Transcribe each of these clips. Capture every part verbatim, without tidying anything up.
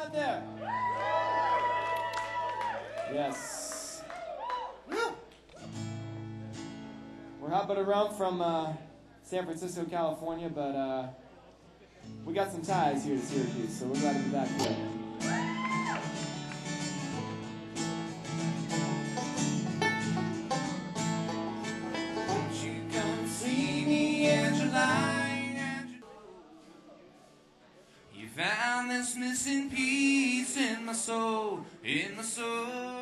out there? Yes. We're hopping around from uh, San Francisco, California, but uh, we got some ties here to Syracuse, so we're glad to be back here. Won't you come see me in July? You found this missing piece in my soul, in my soul.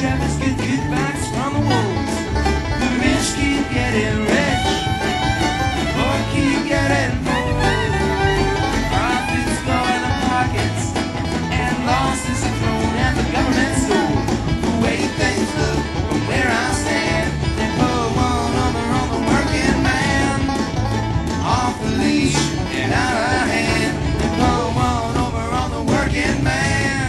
shepherds get kickbacks from the wolves. The rich keep getting rich, the poor keep getting poor. Profits go in the pockets, and losses are thrown at the government store. The way things look from where I stand, they put one over on the working man, off the leash and out of hand. They put one over on the working man.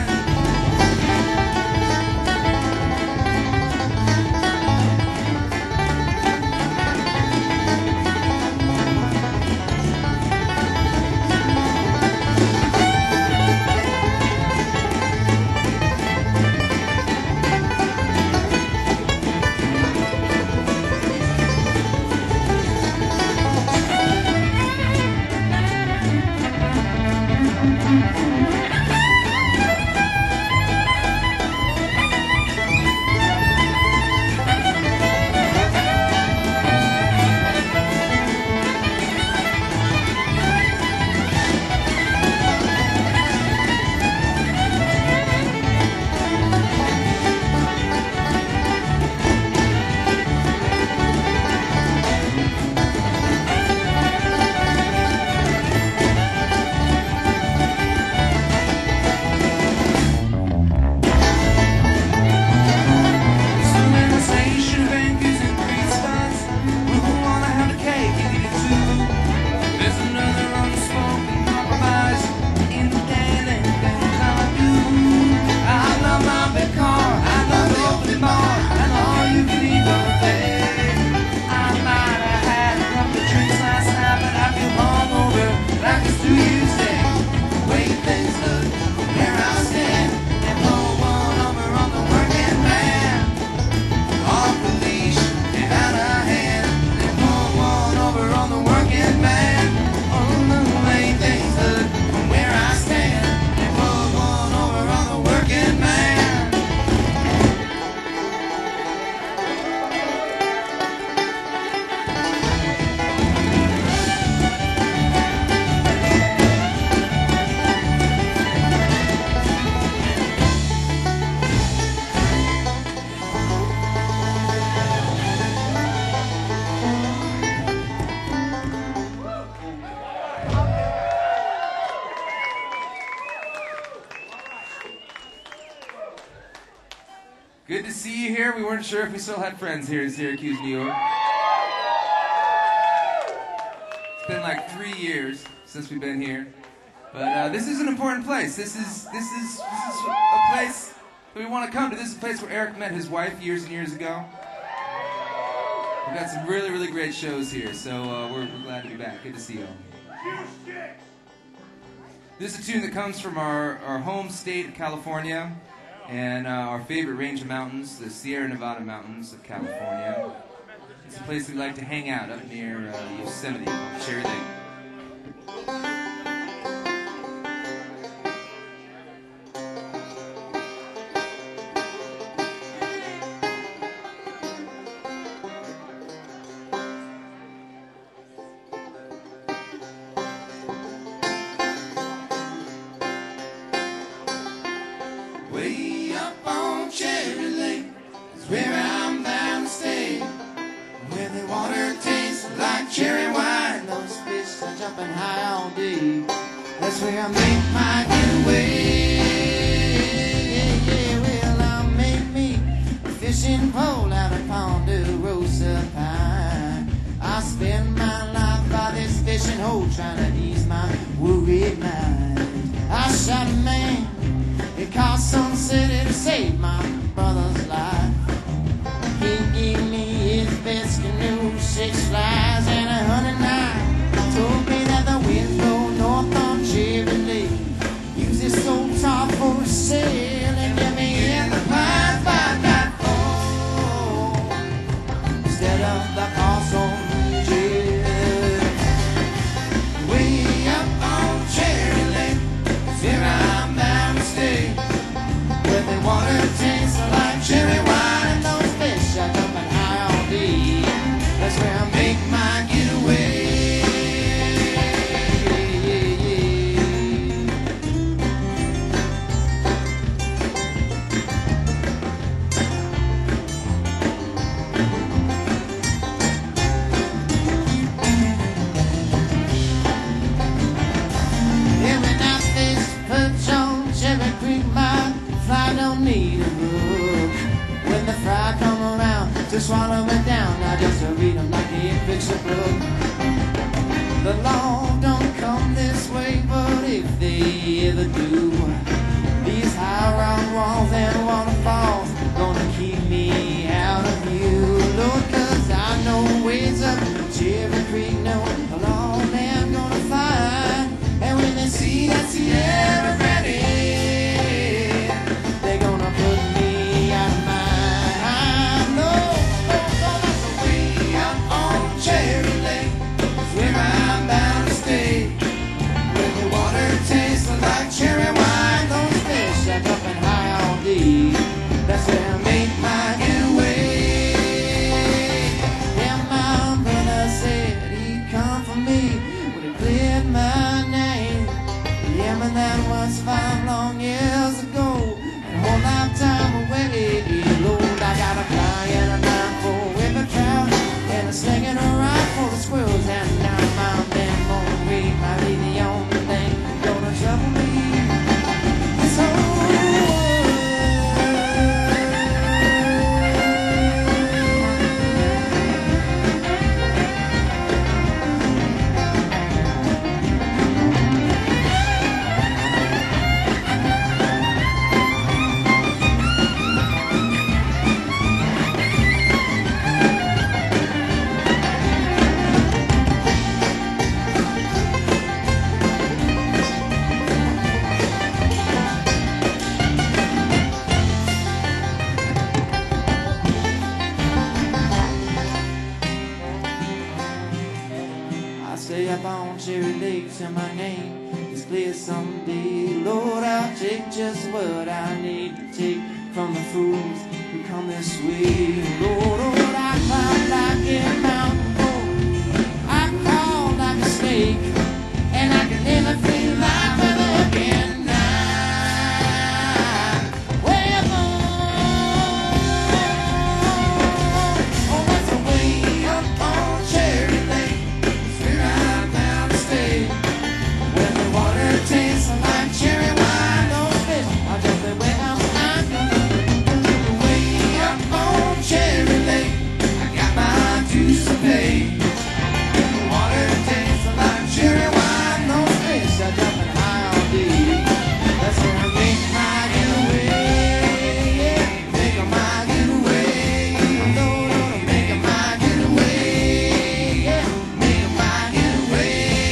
Good to see you here. We weren't sure if we still had friends here in Syracuse, New York. It's been like three years since we've been here. But uh, this is an important place. This is this is this is a place that we want to come to. This is a place where Eric met his wife years and years ago. We've got some really, really great shows here, so uh, we're, we're glad to be back. Good to see you all. This is a tune that comes from our, our home state of California and uh, our favorite range of mountains, the Sierra Nevada mountains of California. It's a place we like to hang out up near uh, Yosemite, Cherry Lake. Way up on Cherry Lake is where I'm bound to stay, where the water tastes like cherry wine. Those fish are jumping high all day. That's where I make my getaway. Yeah, well, I'll make me a fishing pole out of Ponderosa Pine. I spend my life by this fishing hole trying to ease my worried mind. I shot a man. It cost some city to save my brother's life. He gave me his best canoe, six flies and a hundred knives. Told me that the winds blow north on Cherry Lake. Use this old top for a sail and get me in the pines by nightfall instead of the cost on jail. Way up on Cherry Lake is where I'm bound to stay, where the water tastes to swallow it down. I just read them like a picture book. The law don't come this way, but if they ever do, these high rock walls and waterfalls gonna keep me out of you, Lord, 'cause I know ways up Cherry Creek, no law man gonna find. And when they see that Sierra ready, they're gonna put me out of mind. No, no, no, that's way up on Cherry Lake, it's where I'm bound to stay. Where the water tastes like cherry wine, those fish are jumping high all day. That's where I make my getaway. Yeah, my brother said he'd come for me when he cleared my name. Yeah, but that was five long years ago, and a whole lifetime away. Lord, I got a fly and a knife for a whipping trout, and a sling and a rifle for the squirrels. And now my man gonna wait might be the only thing gonna trouble me. This whole stay up on Cherry Lake till my name is clear someday. Lord, I'll take just what I need to take from the fools who come this way. Lord, Lord, I climb like a mountain goat, I crawl like a snake, and I can never feel like weather again. Way up on, oh, that's a way up on Cherry Lake, where the water tastes like cherry wine. Those fish are jumping way up, I'm way up on Cherry Lake. I got my dues to pay. The water tastes like cherry wine. Those fish are jumping high all day. That's where I make my getaway. Yeah, make my getaway. No, no, make my getaway. Yeah, make my getaway.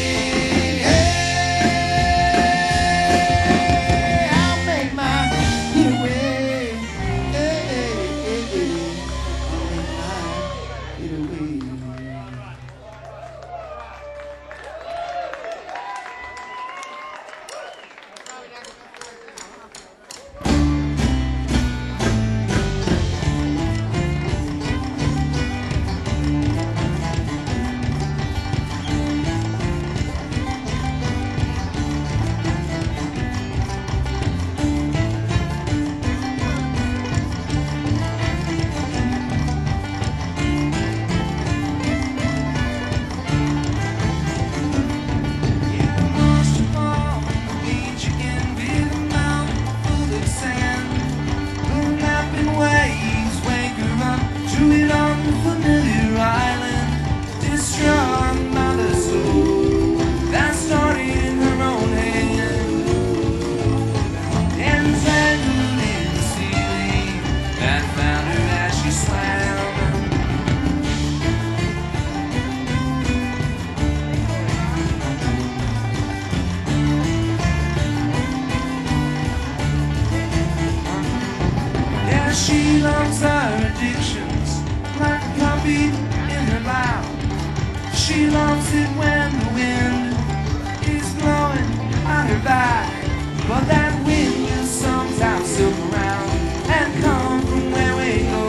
She loves her addictions like a puppy in her lap. She loves it when the wind is blowing on her back, but that wind will sometimes circle around and come from where we go.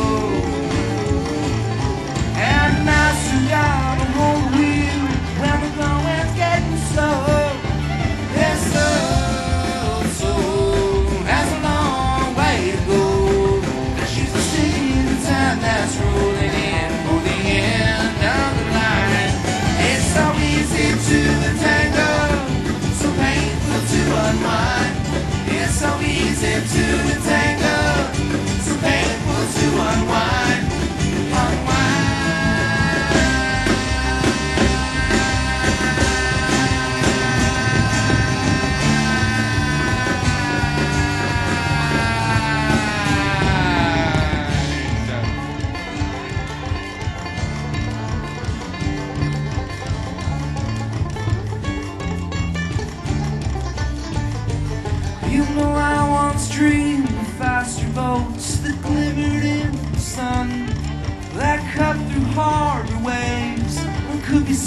And I still got a whole wheel when the going's getting slow. There's so, so, that's a long way to go. That's rolling in for the end of the line. It's so easy to the tango, so painful to unwind.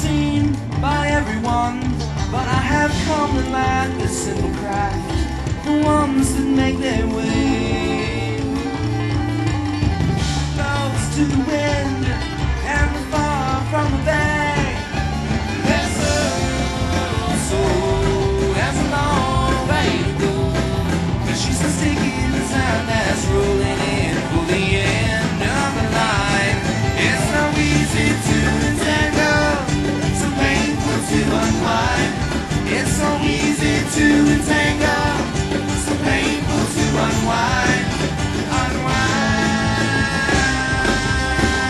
seen by everyone, but I have come to learn the simple craft, the ones that make their way. Close to the wind and far from the bay. There's a soul, there's a long way to go, but she's so sticky in the sand that's rolling in for the end of the line. It's so easy to entangle, so painful to unwind. It's so easy to entangle, so painful to unwind, unwind.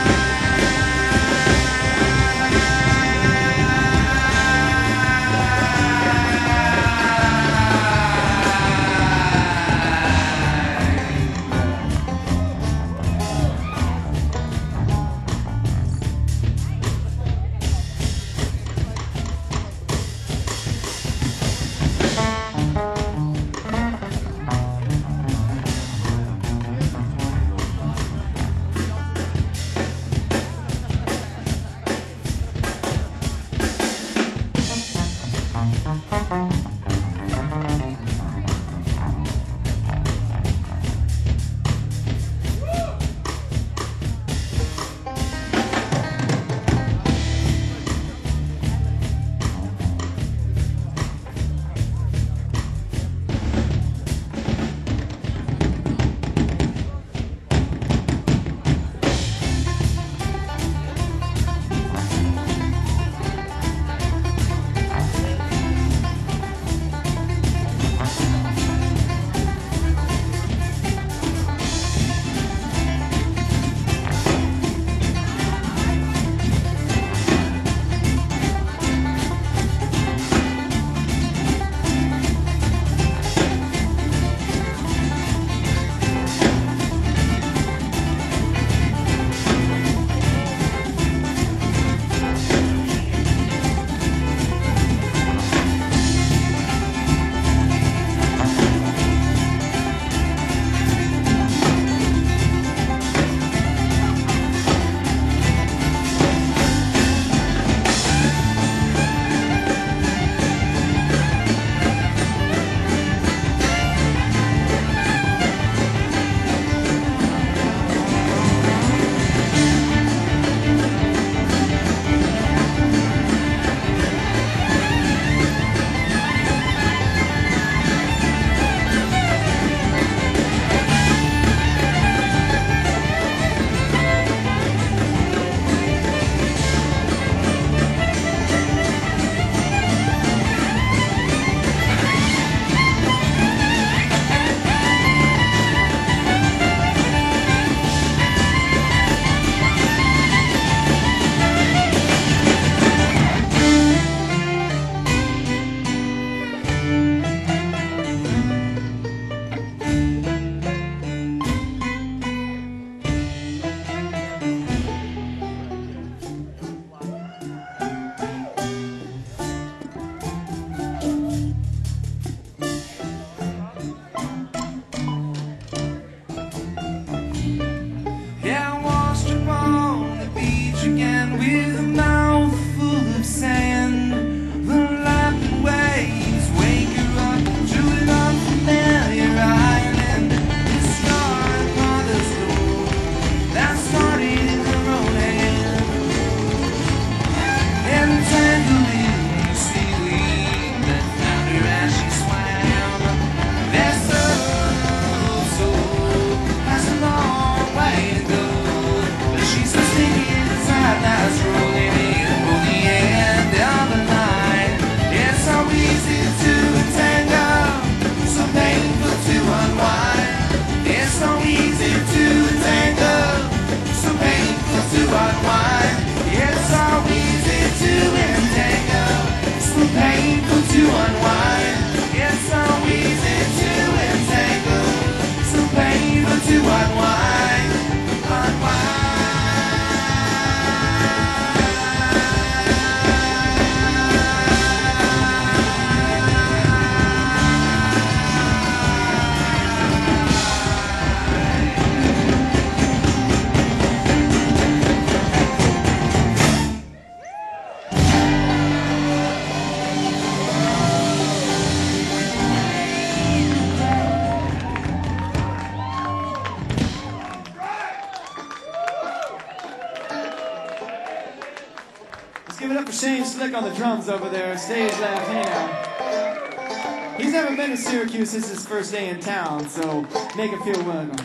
Give it up for Shane Slick on the drums over there, stage left. Hey now. He's never been to Syracuse since his first day in town, so make him feel welcome.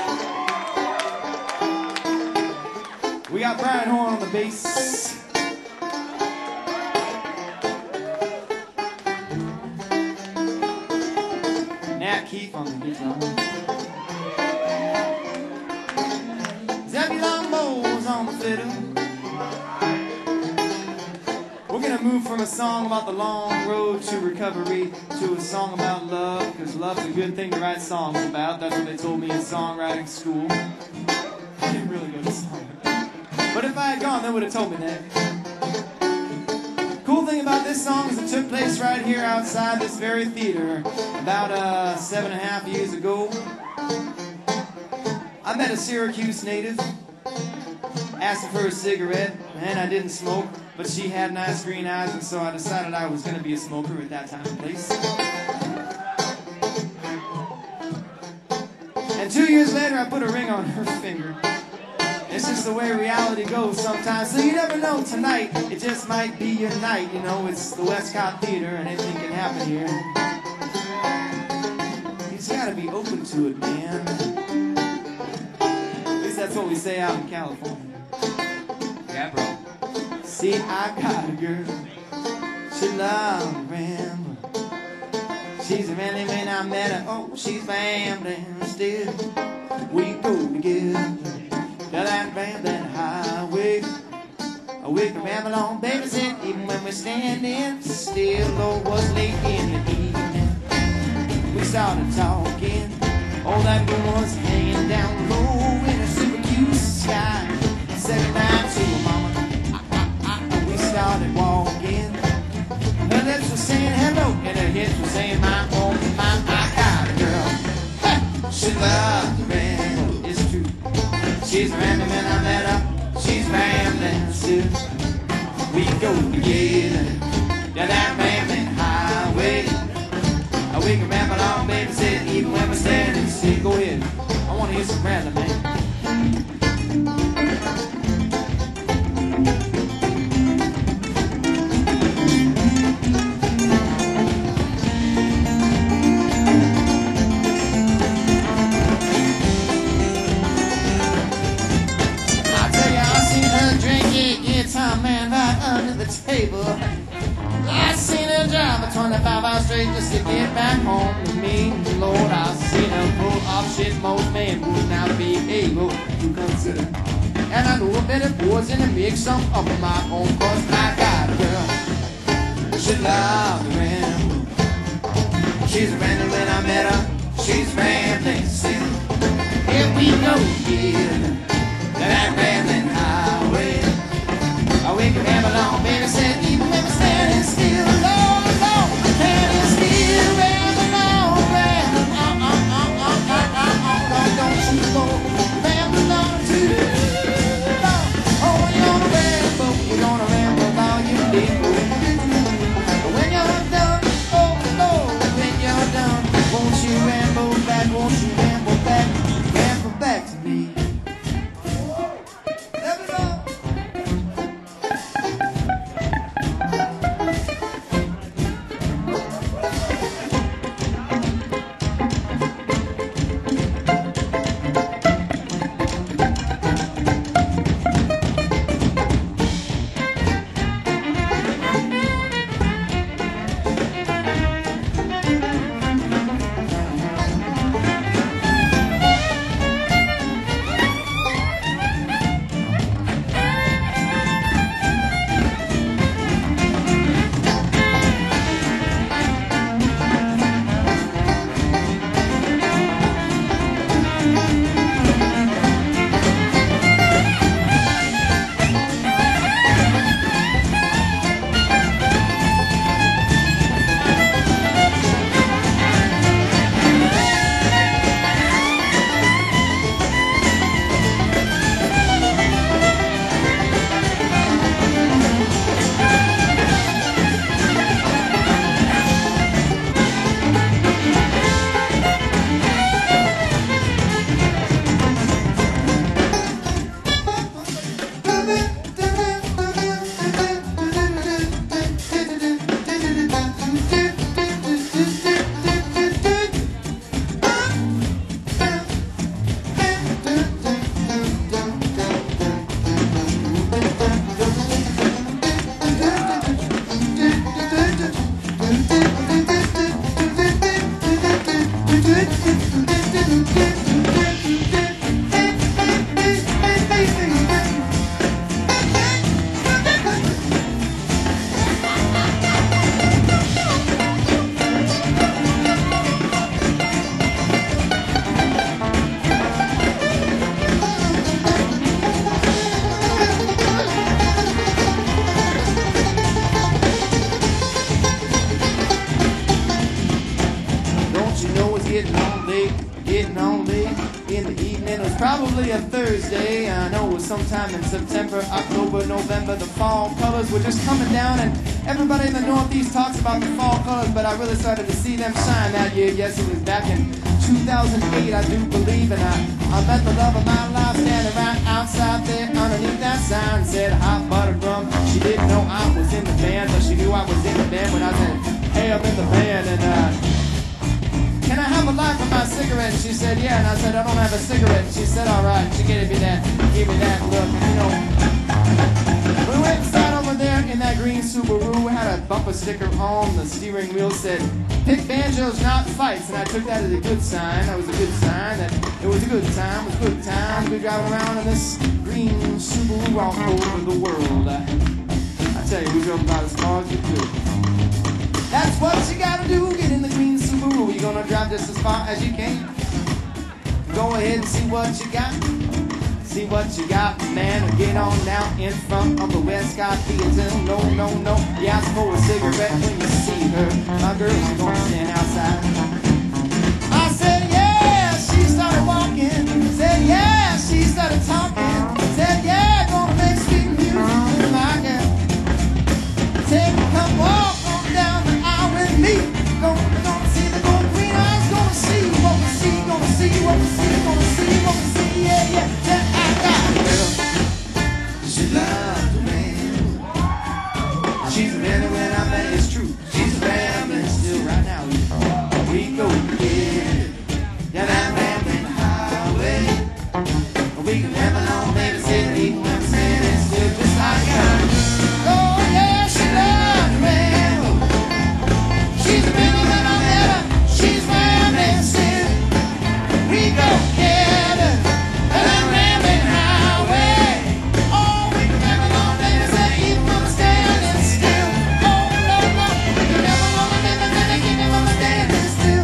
We got Brian Horn on the bass. Nat Keefe on the guitar. Zebulon Bowles on the fiddle. We're gonna move from a song about the long road to recovery to a song about love, because love's a good thing to write songs about. That's what they told me in songwriting school. I didn't really go to songwriting, but if I had gone, they would have told me that. Cool thing about this song is it took place right here outside this very theater about uh, seven and a half years ago. I met a Syracuse native, asked her for a cigarette, and I didn't smoke, but she had nice green eyes, and so I decided I was going to be a smoker at that time and place. And two years later, I put a ring on her finger. It's just the way reality goes sometimes, so you never know. Tonight, it just might be your night, you know. It's the Westcott Theater, and anything can happen here. You just gotta be open to it, man. At least that's what we say out in California. Yeah, bro. See, I got a girl, she loves to ramble. She's a really man, I met her, oh, she's rambling still. We go together to that rambling highway. We can ramble on, babysit, even when we're standing still. Though it was late in the evening, we started talking. Oh, that moon was hanging down low in a Syracuse sky. I said goodbye to her mama. We started walking. Her lips were saying hello, and her hips were saying my home, my, I got a girl. Ha! She loves to ramble, it's true. She's rambling when I met her, she's rambling still. We go together down that rambling highway. We can ramble on, baby, sit even when we're standing still. Go ahead, I want to hear some rambling, man. Man right under the table. I seen her drive a twenty-five hours straight just to get back home to me. Lord, I seen her pull off shit most men would not be able to consider. And I know a better boys in the mix, some of my own, cause I got a girl. She loves to ramble. She's a rambling when I met her. She's rambling still. Here we go again, that rambling highway. We can ramble on, baby, said even when we're standing still. Lord, Lord, standing still, ramble on, ramble on, on, on, on, on, on, on, Lord, don't you go ramble on too long. Oh, when you're gonna ramble, you're gonna ramble while you live. But when you're done, oh, Lord, when you're done, won't you ramble back, won't you ramble back, ramble back to me. probably a Thursday. I know it was sometime in September, October, November. The fall colors were just coming down, and everybody in the Northeast talks about the fall colors, but I really started to see them shine that year. Yes, it was back in two thousand eight, I do believe, and I, I met the love of my life standing right outside there underneath that sign. Said hot butter rum. She didn't know I was in the band, but she knew I was in the band when I said, hey, I'm in the band, and uh, can I have a light for my cigarette? And she said, yeah. And I said, I don't have a cigarette. And she said, all right. And she gave me that, gave me that look. And, you know, we went inside over there in that green Subaru. We had a bumper sticker on the steering wheel said, pick banjos, not fights. And I took that as a good sign. That was a good sign. That it was a good time. It was a good time. We driving around in this green Subaru all over the world. I, I tell you, we drove about as far as we could. That's what you gotta do, get in the green Subaru. You're gonna drive just as far as you can. Go ahead and see what you got. See what you got, man. Get on down in front of the Westcott Theater. No, no, no. You ask for a cigarette when you see her. My girls are gonna stand outside. I said, yeah, she started walking. Said, yeah, she started talking. Said, yeah, gonna make sweet music with my girl. Take a come walk down the aisle with me. Gonna, gonna see the gold green eyes. Gonna see what we see. Gonna see what we see. Gonna see what we see. Yeah, yeah. Then I got a girl. She loved the man. She's a man when I met. It's true. She's a rambling still right now. We go together down that rambling highway. We can have a long baby city. I'm standing still just like I do. Oh yeah, she loved the man. She's a baby when I met her. She's rambling still. We go together down that rambling highway. Oh, we can have a long baby city. Even when I'm standing still. Oh no no, we can have a long baby city. Even when I'm standing still.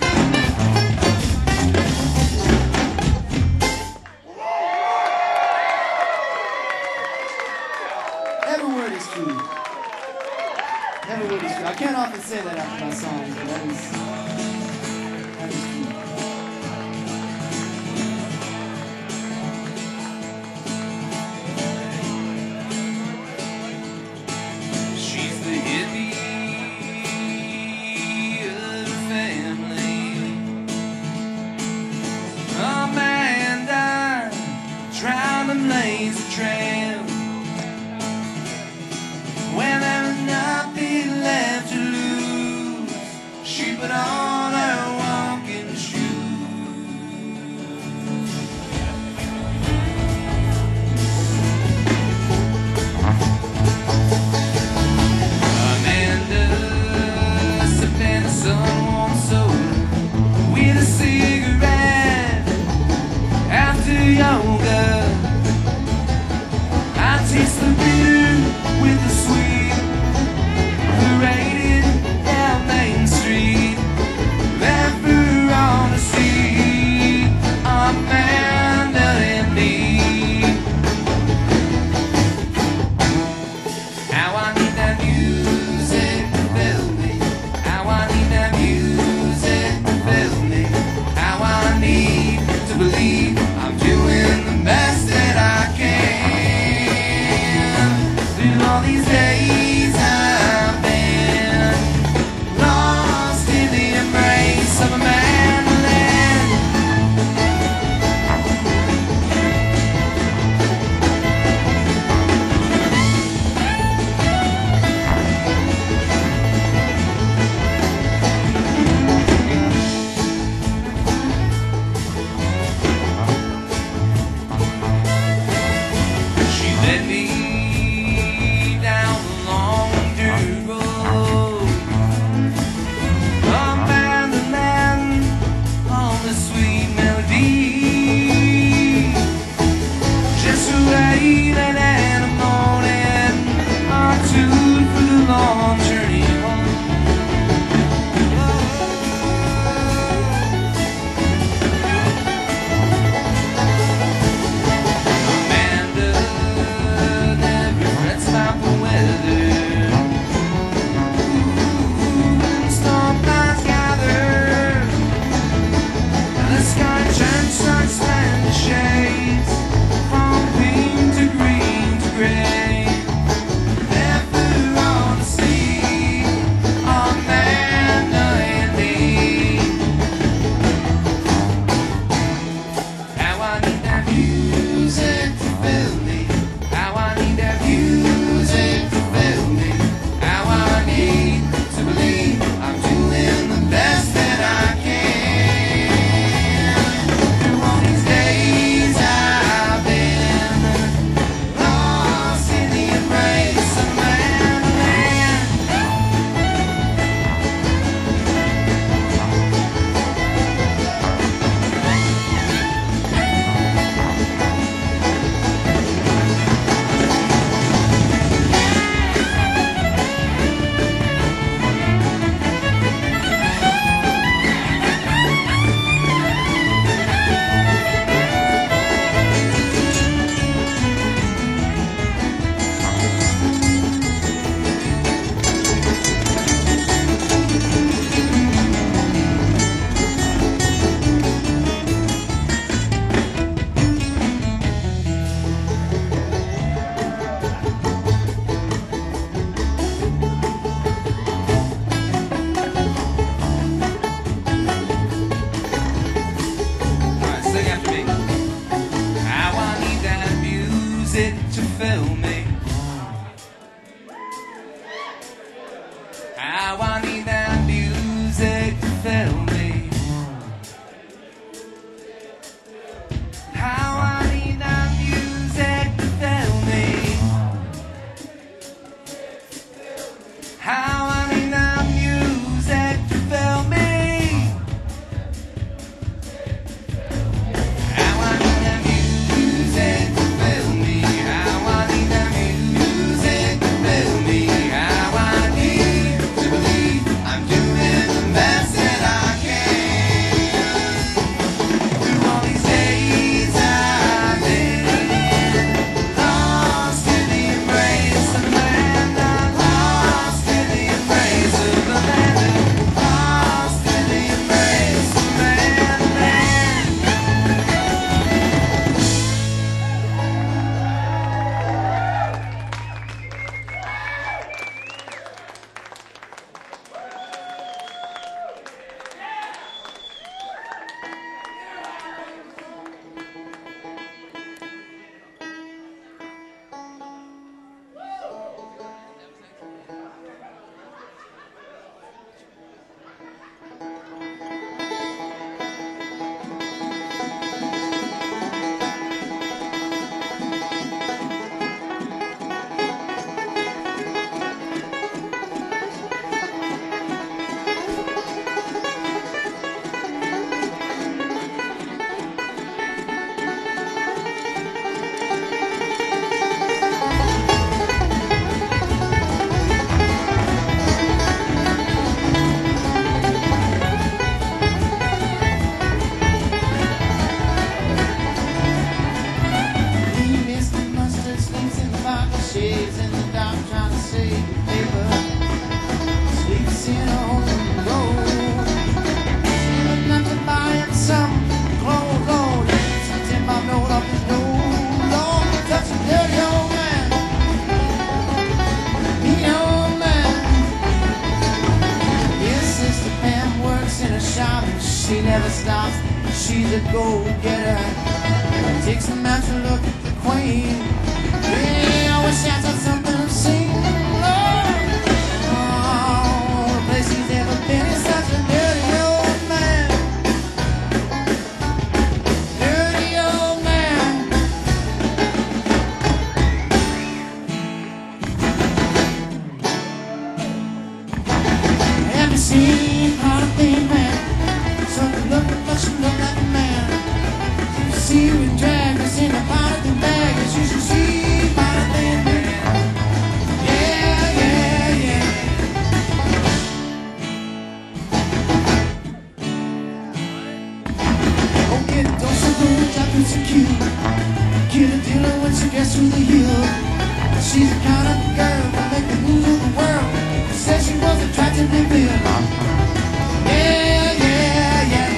Every word is true. Every word is true. I can't often say that after my songs, but that is, that is true. She's the hippie of the family. Amanda trying to blaze a trail when there's nothing left to lose. She put on her walking shoes. Amanda sipping a sun-warm soda with a cigarette after yoga. I taste the bitter with the sweet, paraded down Main Street. music to fill me. How I need that music to fill me. How I need that music to fill me. How I need that music to fill me. How I need that music to fill me. How I need that music to fill me. How I need to believe I'm doing the best that I can. Through all these days I've been lost in the embrace of the land. I'm lost in the embrace of the land. Lost in the embrace of the land. He missed the mustard sleeps in the vodka shades in the dark trying to save the paper. Sleeps in a hole in the road. She would not to buy him some clothes, Lord. Some ten pound note off his nose. Lord, such a dirty old man. Mean old man. His sister Pam works in a shop and she never stops. She's a go-getter. Takes him out to look at the queen. He always shouts out something obscene. Lord, oh, the place he's ever been is such a dirty old man. Dirty old man. Have you seen how to be man? So you look at much, you look like a man. You see you in drag, us in a Jonathan bag, as you should see Jonathan bag. Yeah, yeah, yeah. Oh, get a dose of booze, I do so cute. Get a dealer when she gets through the hill. She's the kind of girl that make the news of the world. Said she was attractively built. Yeah, yeah, yeah.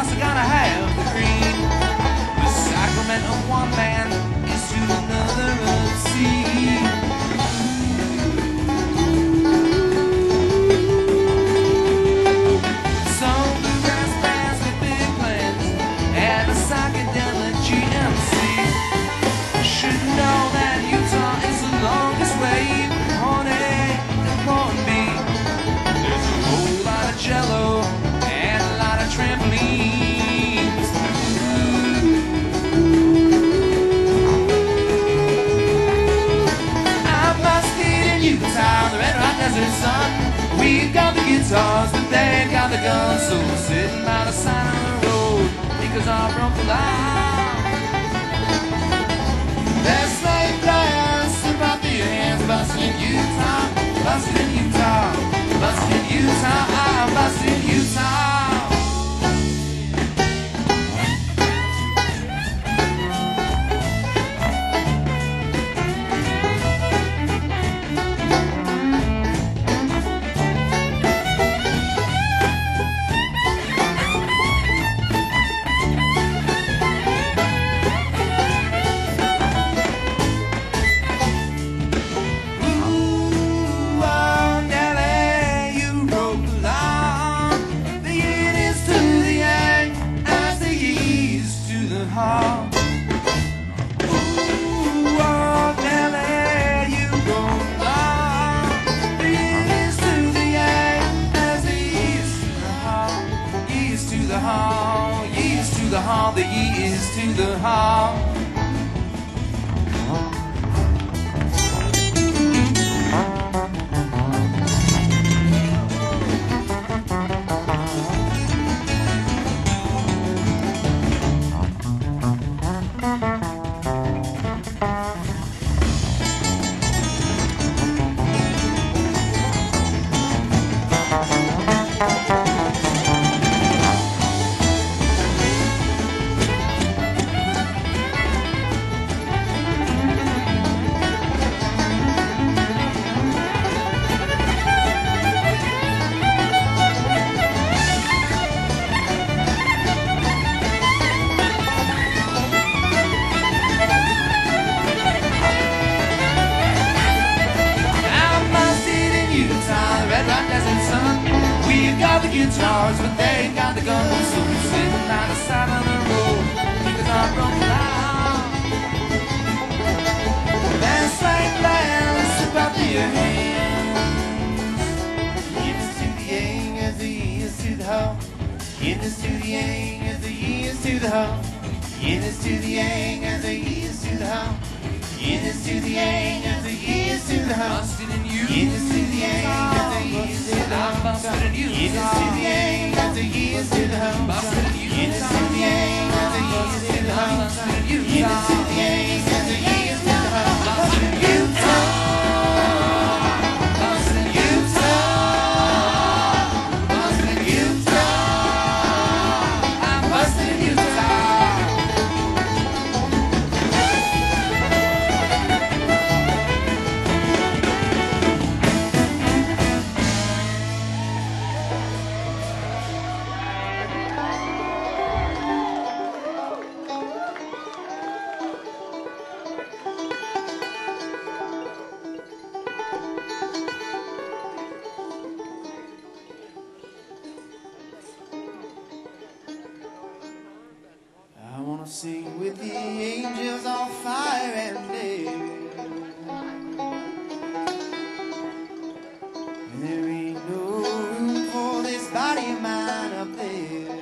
cross, I gotta have the green. The sacrament of one man is to another obscene. Some bluegrass bands with big plans and a psychedelic G M C should know that Utah is the longest way from honey and corned beef. There's a whole lot of jello and a lot of trampolines. I'm busted in Utah, the Red Rock Desert sun. We've got the guitars, but they've got the guns. So we're sitting by the side of the road because I broke the law. Let's lay blast about the hands, busted in Utah, busted in Utah, busted in Utah, I'm busted in Utah. The hall, the years to the hall. We've got the guitars, but they ain't got the guns. So we're sitting by the side of the road because I broke the law. Let's like blast about the hands. Here's to the yang as the years to the hoe. Here's to the yang as the years to the hoe. Here's to the yang as the years to the hoe. Here's to the yang as the years to the hoe. Busted in you. Here's to the yang as the years to the hoe. Busted in you. Here's to the yang as the years to the hoe. Busted in you. Here's to the yang as the years to the hoe. Busted in you. Here's to the yang as the years to the hoe. Busted in Utah. Busted in Utah. Busted in Utah. I'm busted in Utah. Sing with the angels on fire and air. There ain't no room for this body of mine up there.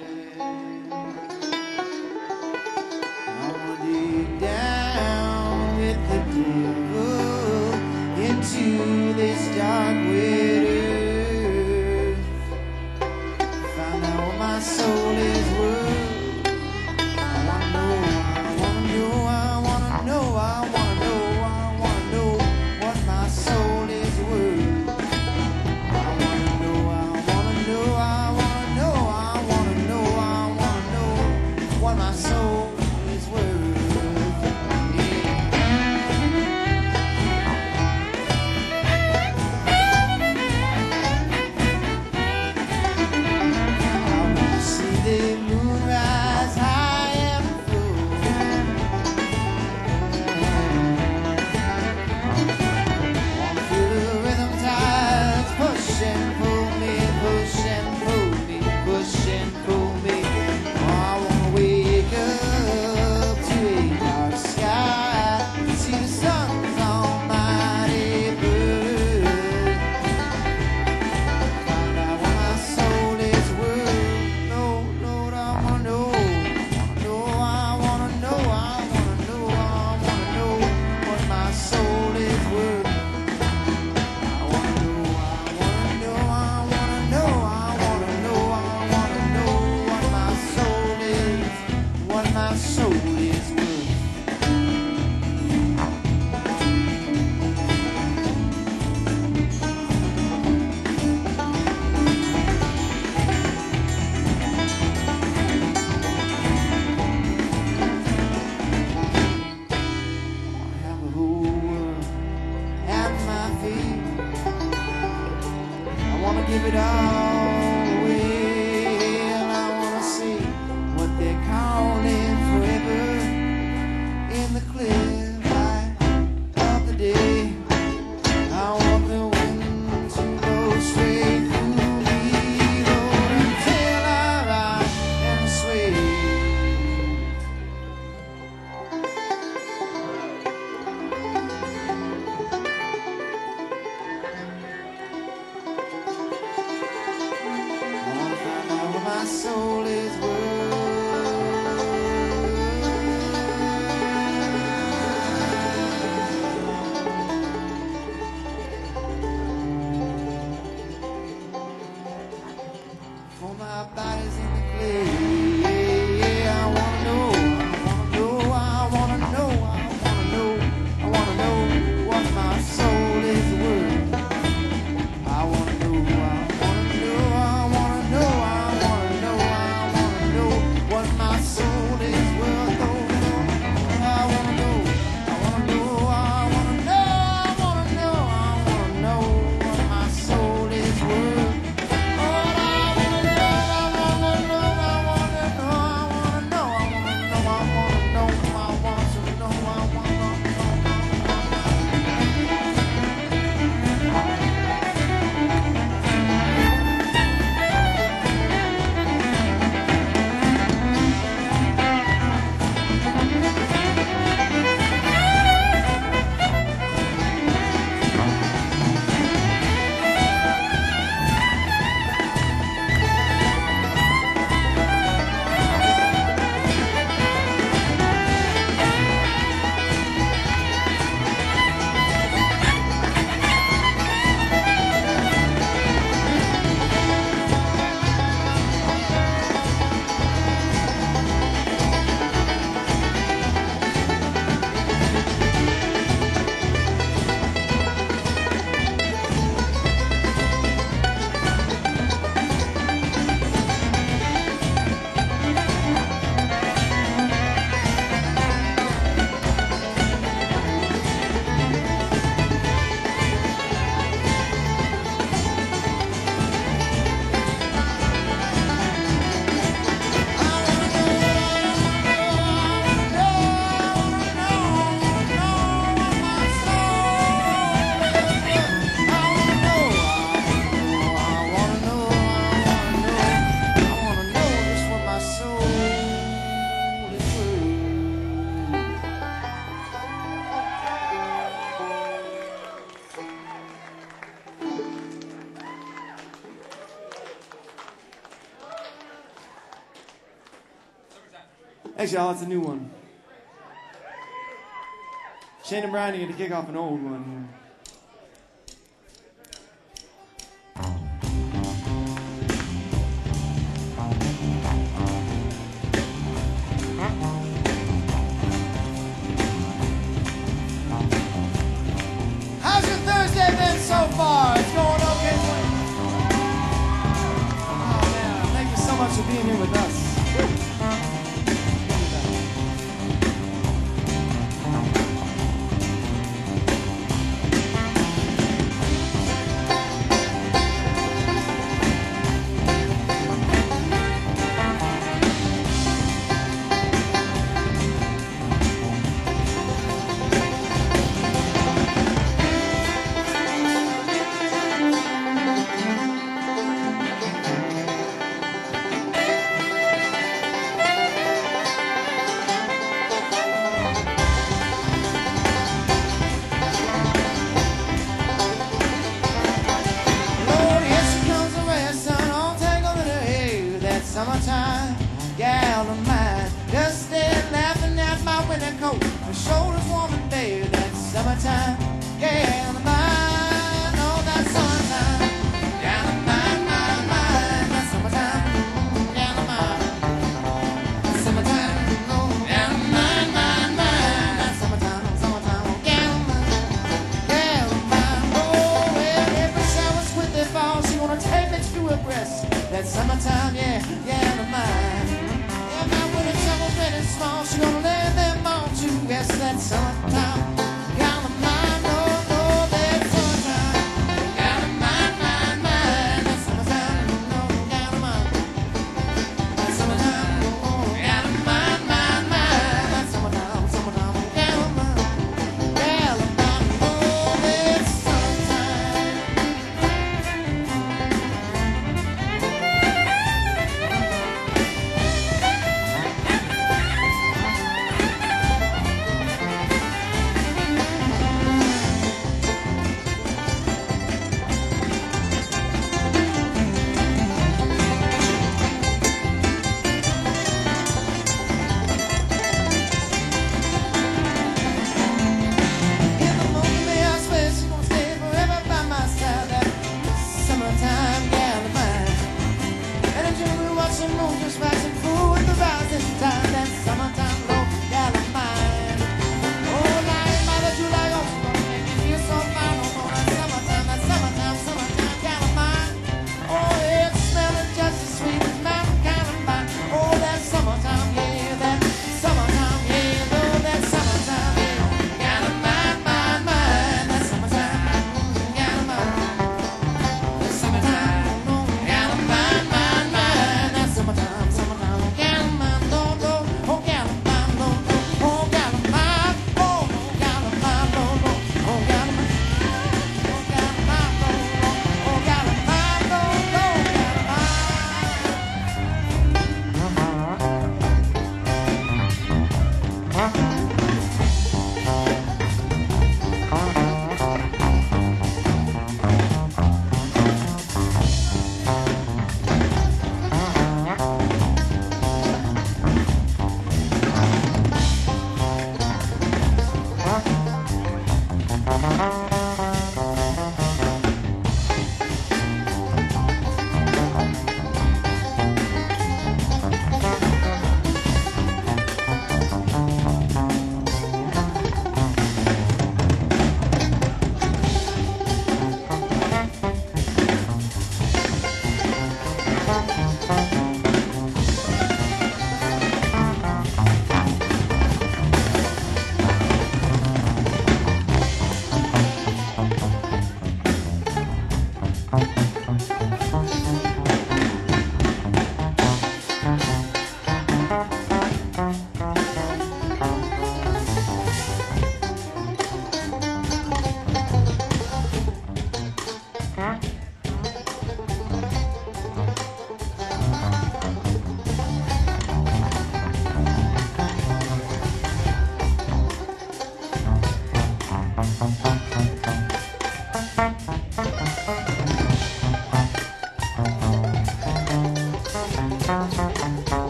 I wanna dig down with the devil into this dark wet earth. Find out what my soul is worth. I wanna know, I wanna know, I wanna know. my soul is worth. Give it all away, and I wanna see what they're calling forever in the clear light of the day. I want the wind to blow straight through me, Lord, until I rock and sway. My soul is worth. For my body's in the clay. I wanna know, I wanna know, I wanna know, I wanna know, I wanna know what my soul is worth. I wanna know, I wanna know, I wanna know, I what my soul is worth. Oh, no. I wanna know, I wanna know, I wanna know, I wanna know, I wanna know what my soul is worth. Oh, I wanna know, I wanna know, I wanna know, I wanna know, I wanna know, I wanna know, I want to know, I wanna know. Thanks, y'all. It's a new one. Shane and Brian are going to kick off an old one here. How's your Thursday been so far? It's going okay. Oh, man. Thank you so much for being here with us. Summertime, gal of mine, just stand laughing at my winter coat. Her shoulders warm and bare. That's summertime, gal of mine. Oh, that's summertime, gal of mine, mine, mine. That's summertime, gal of mine. Summertime, oh,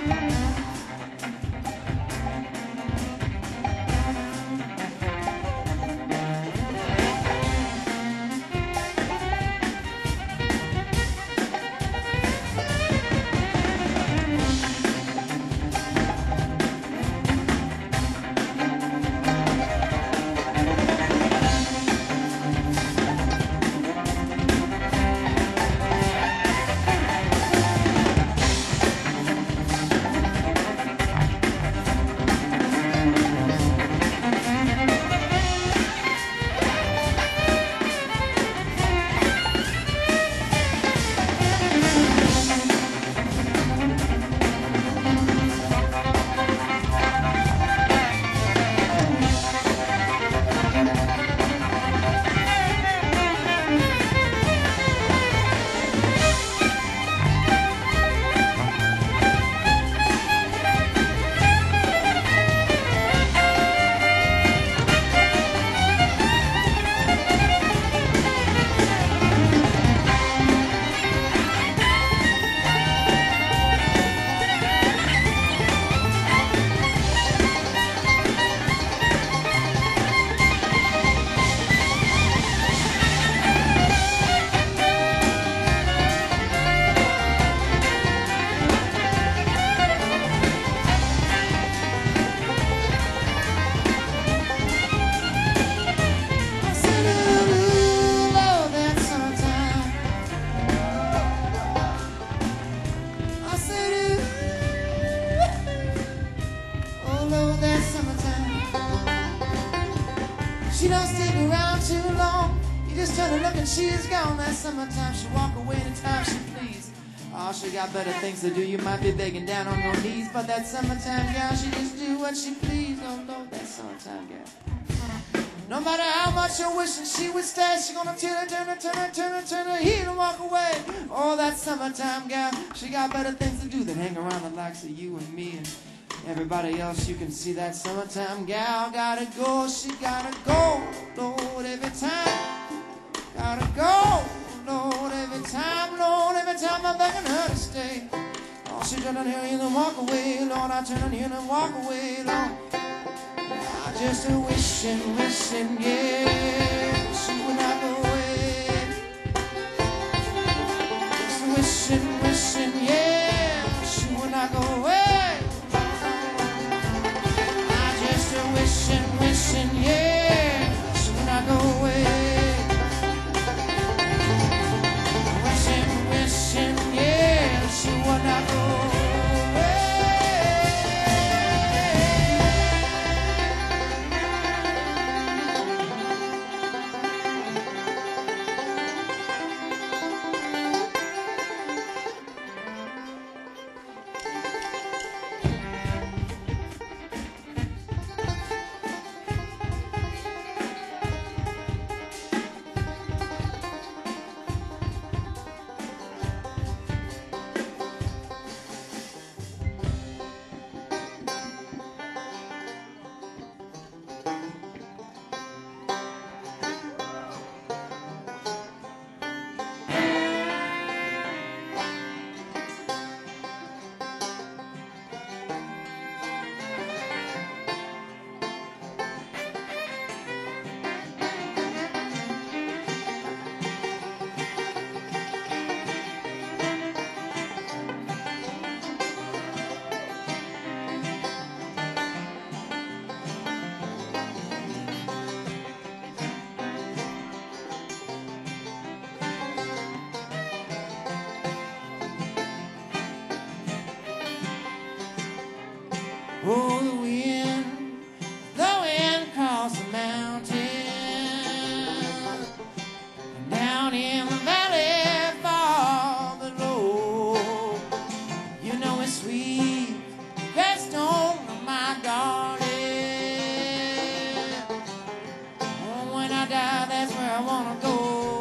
She don't stick around too long. You just turn her look and she's gone. That summertime she walk away anytime she please. Oh, she got better things to do. You might be begging down on your knees, but that summertime gal, she just do what she please. Oh Lord, that summertime gal. No matter how much you're wishing she would stay, she gonna turn her, turn her, turn her, turn her, turn her heel and walk away. Oh, that summertime gal, she got better things to do than hang around the likes of you and me and everybody else. You can see that summertime gal gotta go, she gotta go, Lord, every time. Gotta go, Lord, every time, Lord, every time I'm begging her to stay. Oh, she turn on here and walk away, Lord, I turn on here and walk away, Lord. I just a wishing, wishing, yeah, she would not go away. Just a wishing, wishing, yeah, she would not go away. I just a wishing, wishing, yeah, she would not go away. Wishing, wishing, yeah, she would not go away. Oh, the wind, the wind across the mountain, and down in the valley far below. You know it's sweet, rest on my darling. Oh, when I die, that's where I wanna go.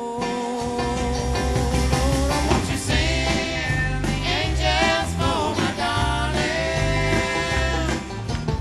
Lord, I want you to sing the angels for my darling.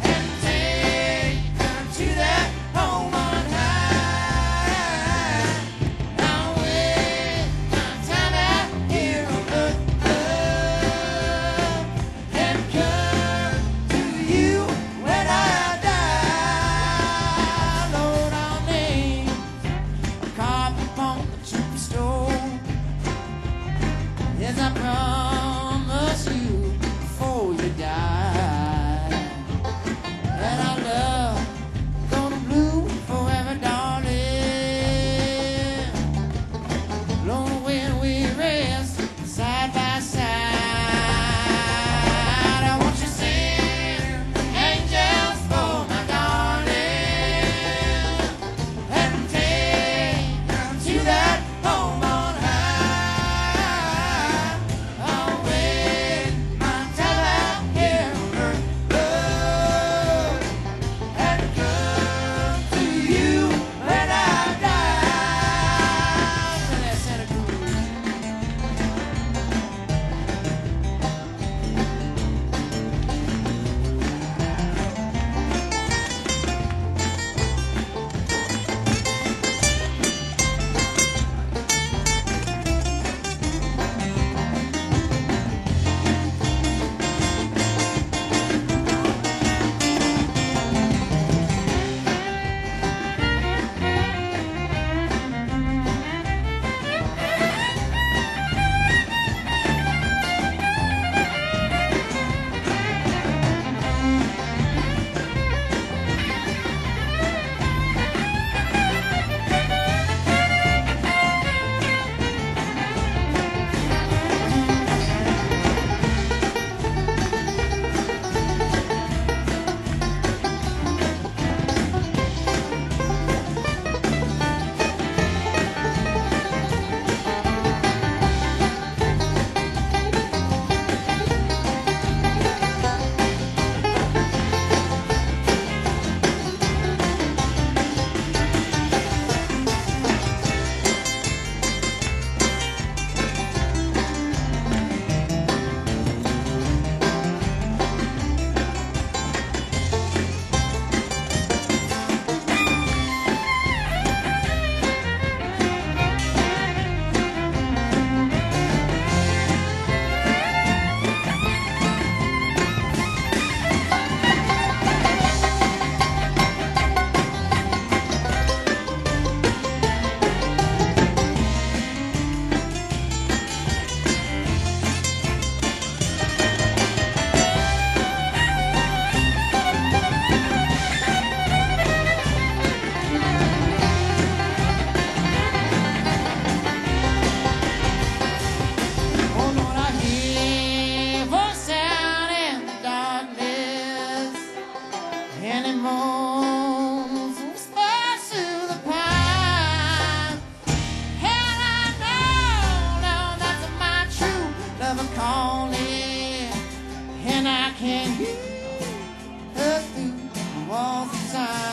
calling, and I can hear her through the walls of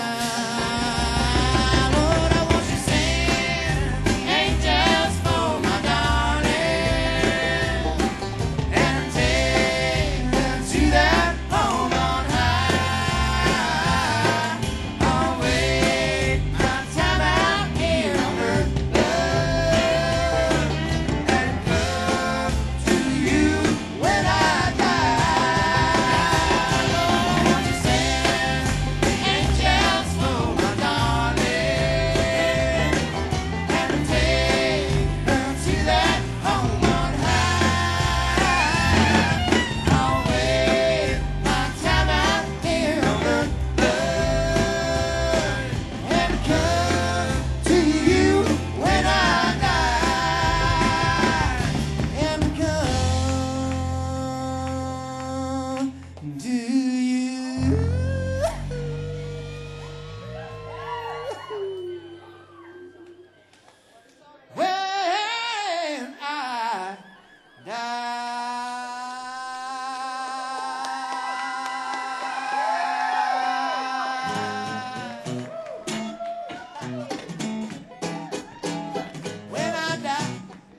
time. Lord, I want you to send angels for my darling and take her to that home on high. I'll wait my time out here on earth, love, and come to you when I die. Lord, won't you send angels for my darling and take her to that home on high. I'll wait my time out here on earth, love, and come to you when I die, and come to you. When I die. When I die.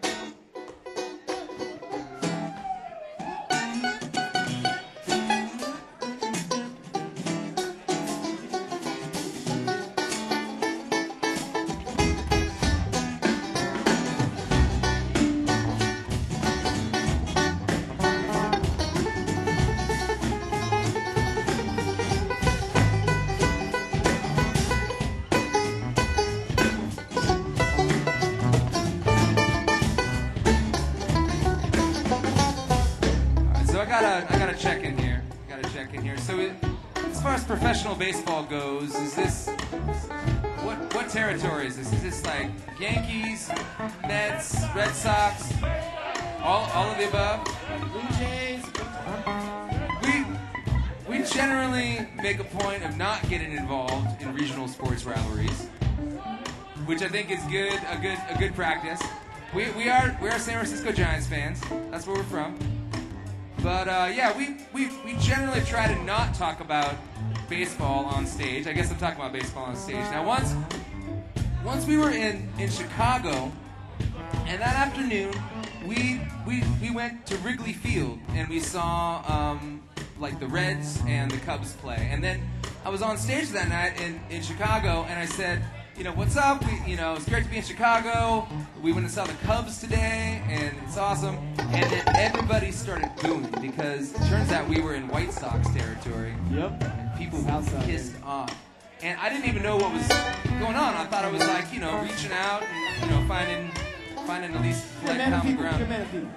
So I gotta, I gotta check in here. I gotta check in here. So, it, as far as professional baseball goes, is this what what territory is this? Is this like Yankees, Mets, Red Sox, all all of the above? Blue Jays. We we generally make a point of not getting involved in regional sports rivalries, which I think is good, a good a good practice. We we are we are San Francisco Giants fans. That's where we're from. But uh, yeah, we, we we generally try to not talk about baseball on stage. I guess I'm talking about baseball on stage. Now once once we were in, in Chicago, and that afternoon we we we went to Wrigley Field and we saw um, like the Reds and the Cubs play. And then I was on stage that night in, in Chicago and I said, you know, what's up? We, you know, it's great to be in Chicago. We went and saw the Cubs today, and it's awesome. And then everybody started booing because it turns out we were in White Sox territory. Yep. And people were South side, pissed off. And I didn't even know what was going on. I thought it was like, you know, reaching out and, you know, finding finding at least like common ground.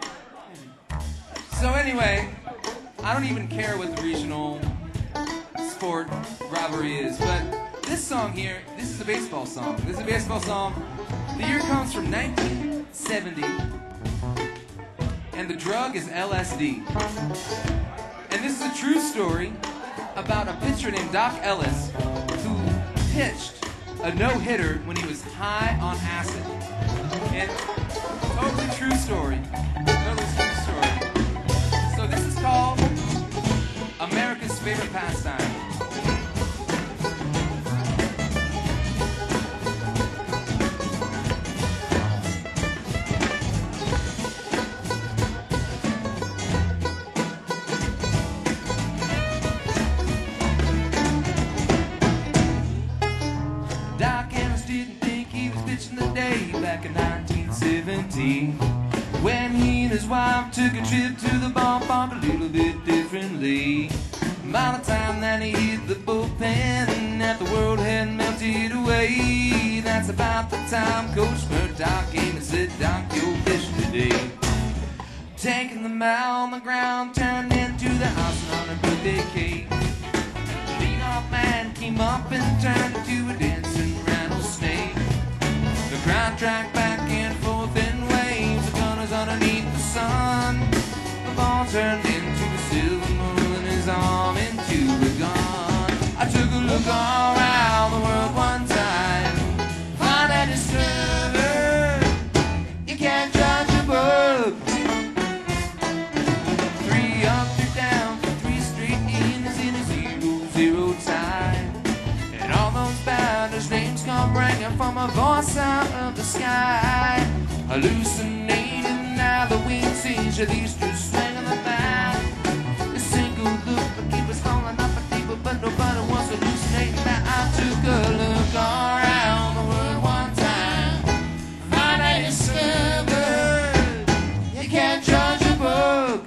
So anyway, I don't even care what the regional sport rivalry is, but this song here, this is a baseball song. This is a baseball song. The year comes from nineteen seventy, and the drug is L S D. And this is a true story about a pitcher named Doc Ellis who pitched a no-hitter when he was high on acid. And totally true story. Totally true story. So this is called America's Favorite Pastime. Doc Ellis didn't think he was pitching the day back in nineteen seventy, when he and his wife took a trip to the ballpark a little bit differently. By the time that he hit the bullpen, that the world had melted away. That's about the time Coach Murdoch came and said, Doc, you're pitching today. Taking the mound on the ground turned into the house on a birthday cake. The lead-off man came up and turned into a dancing rattlesnake. The crowd tracked back and forth in waves, the gunners underneath the sun. The ball turned into a silver moon and his arm into a gun. I took a look all around the world one time, find and discover you can't judge a book from a voice out of the sky. Hallucinating now the wind scenes of these two swinging the bat. A single look but keep us falling up a deeper, but nobody was hallucinating that. I took a look around the world one time, and I discovered you can't judge a book.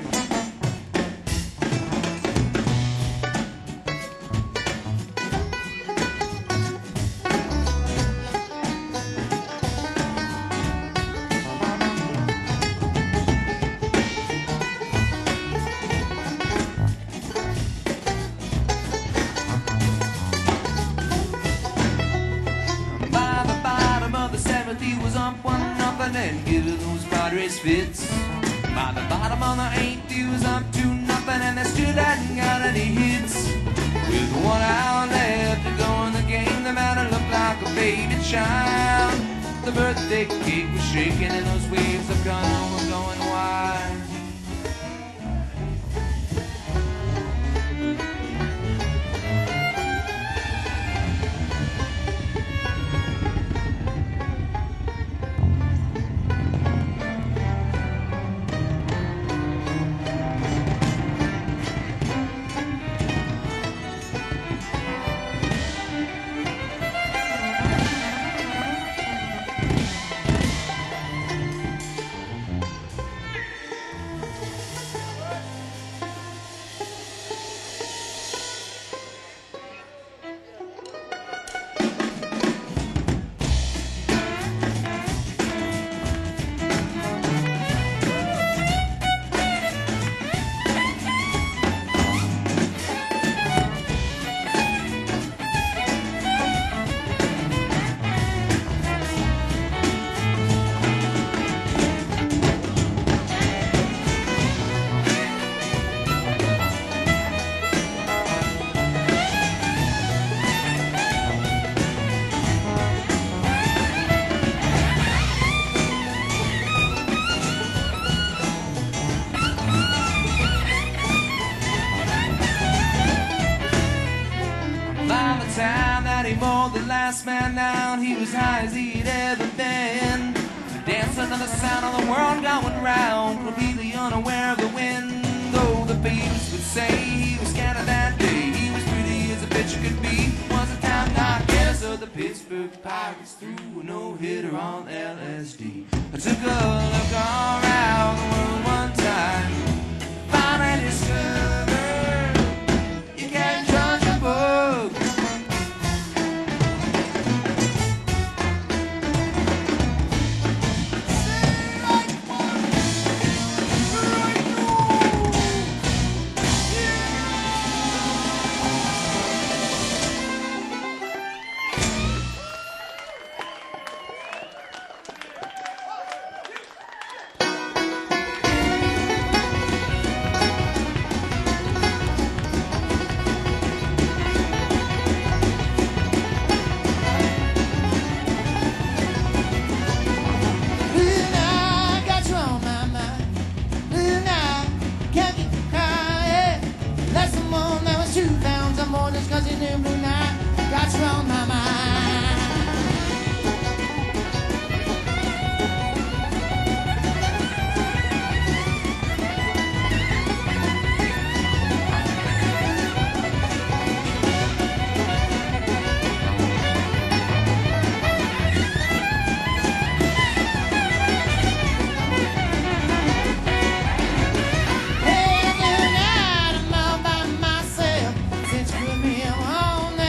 He was up one nothing and giving those Padres fits. By the bottom of the eighth, he was up two nothing and they still hadn't got any hits. With one out left to go in the game, the man looked like a baby child. The birthday cake was shaking and those waves of gun were going wide. The last man down, he was high as he'd ever been. Dancing to the sound of the world going round, completely unaware of the wind. Though the babes would say he was scared of that day, he was pretty as a picture could be. Was a time not guess of the Pittsburgh Pirates threw a no-hitter on L S D. I took a look around the world one time, finally discovered you can't judge a book. Cause you knew blue night got you on my mind. Hey, every night I'm all by myself since you put me on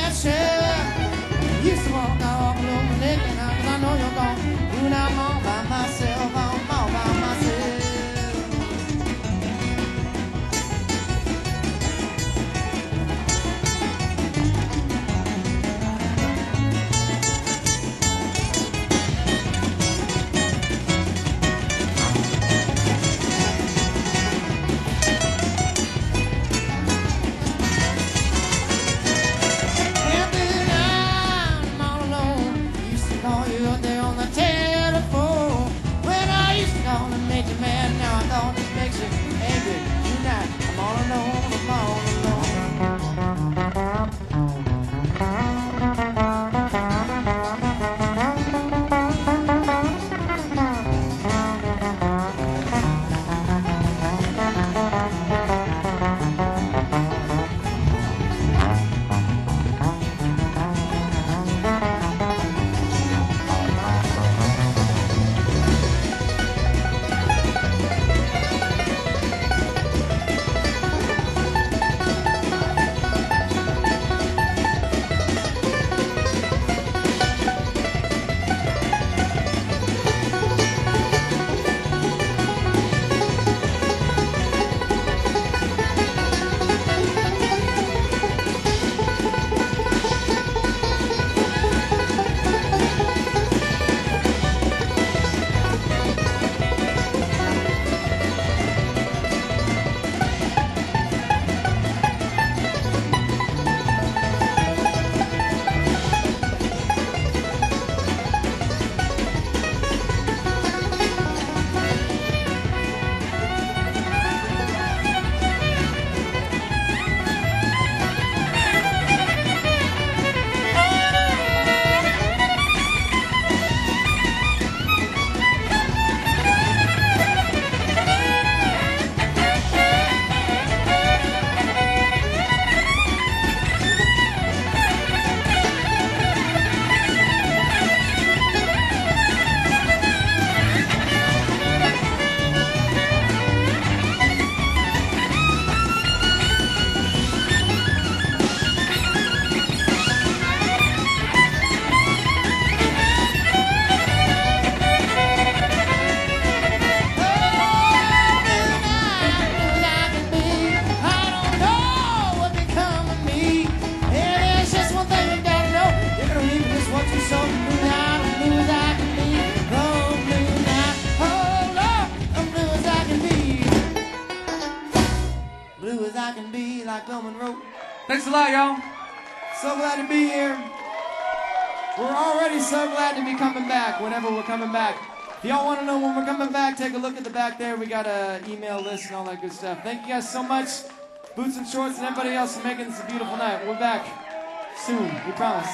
I can be like Bill Monroe. Thanks a lot, y'all. So glad to be here. We're already so glad to be coming back whenever we're coming back. If y'all want to know when we're coming back, take a look at the back there. We got a email list and all that good stuff. Thank you guys so much, Boots and Shorts and everybody else for making this a beautiful night. We're back soon, we promise.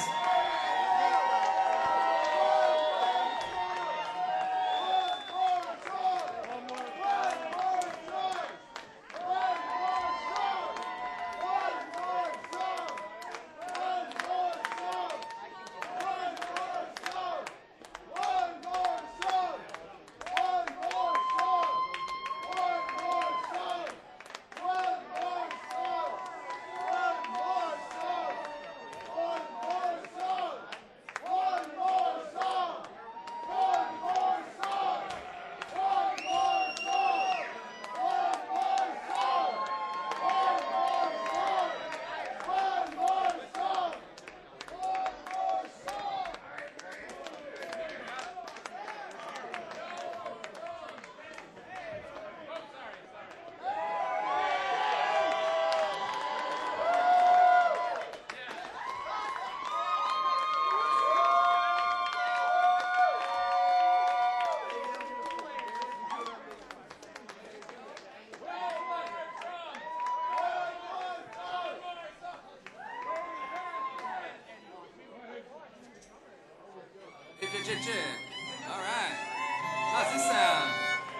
All right. How's this sound?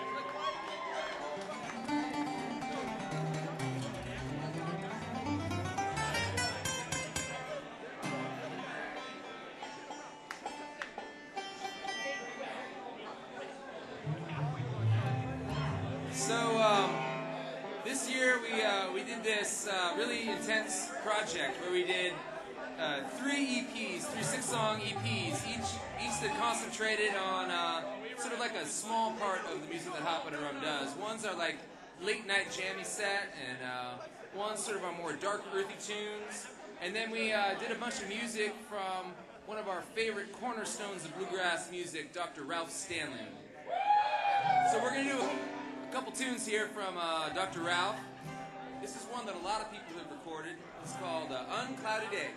So um, this year we uh, we did this uh, really intense project where we did uh, three E Ps, three six-song E Ps, each each that concentrated on uh, sort of like a small part of the music that Hot Button Rum does. One's are like late night jammy set, and uh, one's sort of our more dark, earthy tunes. And then we uh, did a bunch of music from one of our favorite cornerstones of bluegrass music, Doctor Ralph Stanley. So we're gonna do a couple tunes here from uh, Doctor Ralph. This is one that a lot of people have recorded. It's called uh, Uncloudy Day.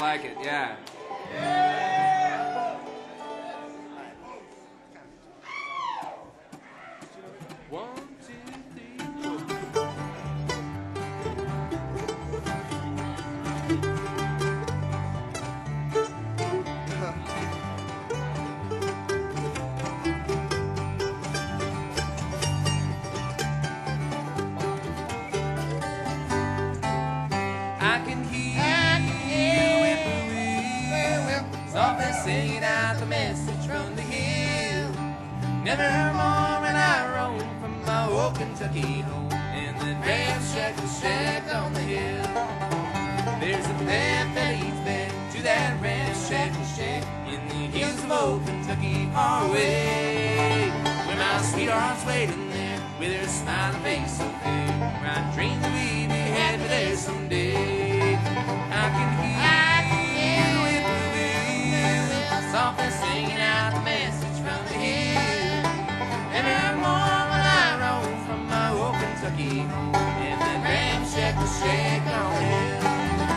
like it. Yeah. One, two, three, four. I can hear you whippoorwill softly singing out the message from the hill. Nevermore when I roam from my old Kentucky home, and the ram shack is shack on the hill. There's a path that leads back to that ram shack shack in the hills of old Kentucky far away, where my sweetheart's waiting there with her smiling face so fair, where I dream that we'd be happy there someday. I can hear you whippoorwill softly singing out the message from the hill. Every morning when I roam from my old Kentucky home, and that ram shack will shake on the hill.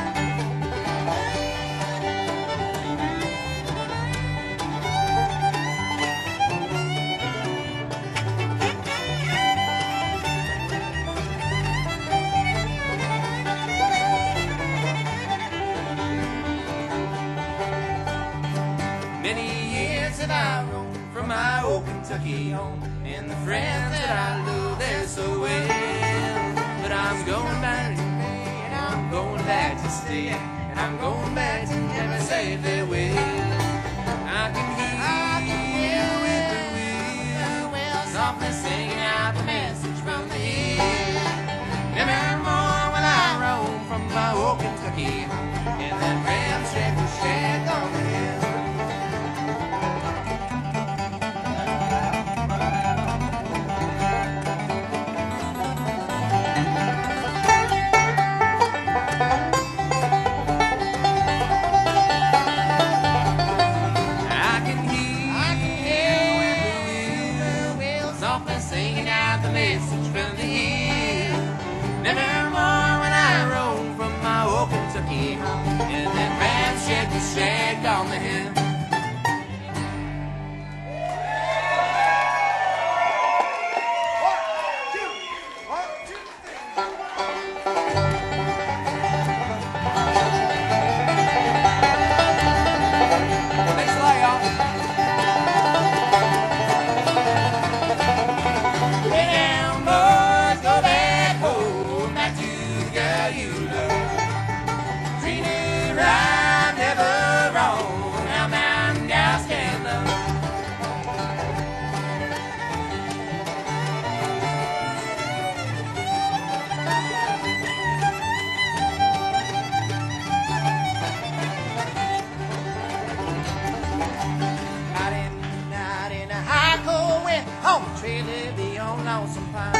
Many years have I roamed from my old Kentucky home, and the friends that I love, they're so well. But I'm going back to stay, and I'm going back to stay, and I'm going back to never say farewell. I can hear you whippoorwill softly singing out the message from the hill. Nevermore will I roam from my old Kentucky home, and that ram shack will shake on the hill. Singing out the message from the hill. Nevermore when I roam from my old Kentucky home, and that ram shack will shake on the hill. Thanks a lot, y'all. On the trailer beyond Lonesome Pine,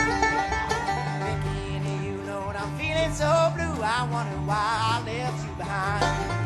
thinking you know what I'm feeling so blue. I wonder why I left you behind.